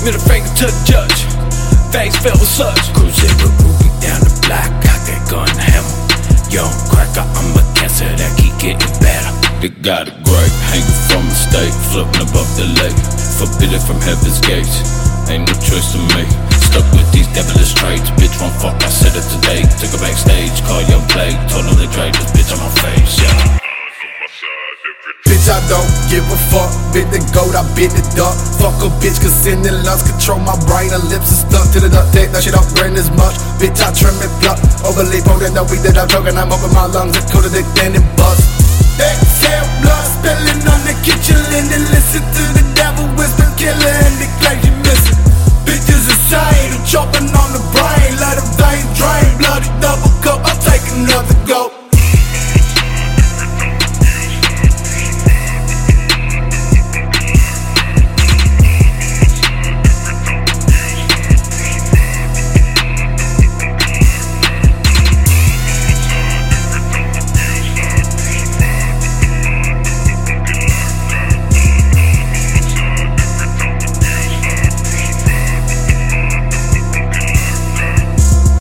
Middle finger to the judge. Face filled with such. Cruising with Ruby down the block, got that gun hammer. Young cracker, I'm a cancer that keep getting better. They got a grape hanging from a stake, floating above the lake, forbidden from heaven's gates. Ain't no choice to make. Stuck with these devilish traits. Bitch won't fuck, I said it today. Took her backstage, call Young Blade. Told him to trade this bitch on my face, yeah. Bitch, I don't give a fuck. Bit the goat, I bit the duck. Fuck a bitch, cause in the lungs control my brain. Her lips are stuck to the duct tape. That shit don't burn as much. Bitch, I trim and pluck. Overly potent, the weed that I'm choking. I'm open my lungs. It's colder than